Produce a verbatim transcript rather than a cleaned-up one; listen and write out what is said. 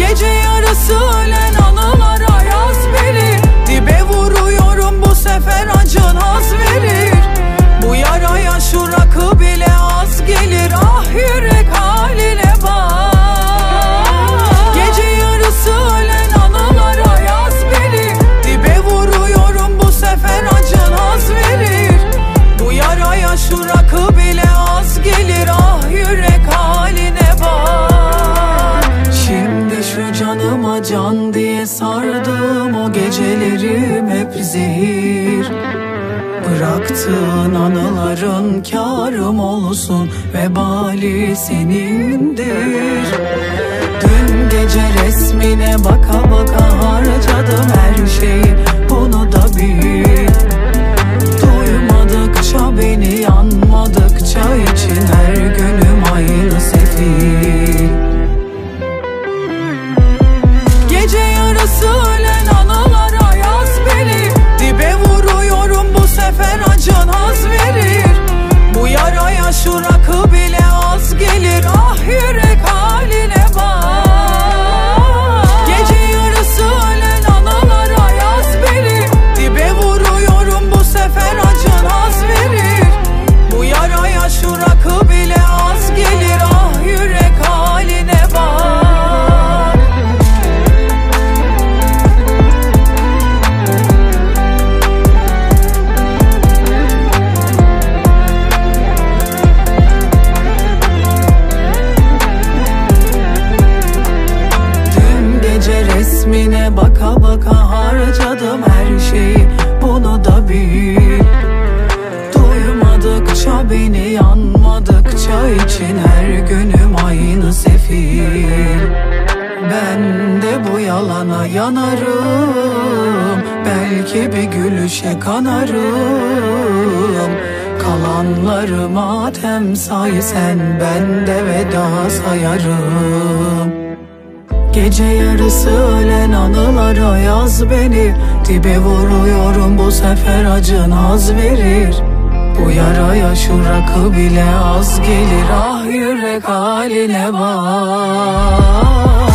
Gece yarısı ölen anılara yaz beni. Dibe vuruyorum bu sefer acın haz verir. Bu yaraya şu rakı bile az gelir. Ah yürek haline bak. Gece yarısı ölen anılara yaz beni. Dibe vuruyorum bu sefer acın haz verir. Bu yaraya şu rakı bile az gelir. Ah yürek haline bak. Şimdi şu canıma can diye sardım, o gecelerim hep zehir. Bıraktığın anıların kârım olsun, vebali senindir. Dün gece resmine baka baka harcadım her şeyi, bunu da bil. Duymadıkça beni, yanmadıkça için her günüm aynı sefil. Gece yarısı ölen anılara yaz beni. Dibe vuruyorum bu sefer acın haz verir. Bu yaraya şu rakı bile az gelir. Ah yürek haline bak. Gece yarısı ölen anılara yaz beni. Dibe vuruyorum bu sefer acın haz verir. Bu yaraya şu rakı bile az gelir. Ah yürek haline bak. Resmine baka baka harcadım her şeyi, bunu da bil. Duymadıkça beni, yanmadıkça için her günüm aynı sefil. Ben de bu yalana yanarım, belki bir gülüşe kanarım. Kalanları matem say sen, ben de veda sayarım. Gece yarısı ölen anılara yaz beni. Dibe vuruyorum bu sefer acın haz verir. Bu yaraya şu rakı bile az gelir. Ah yürek haline bak.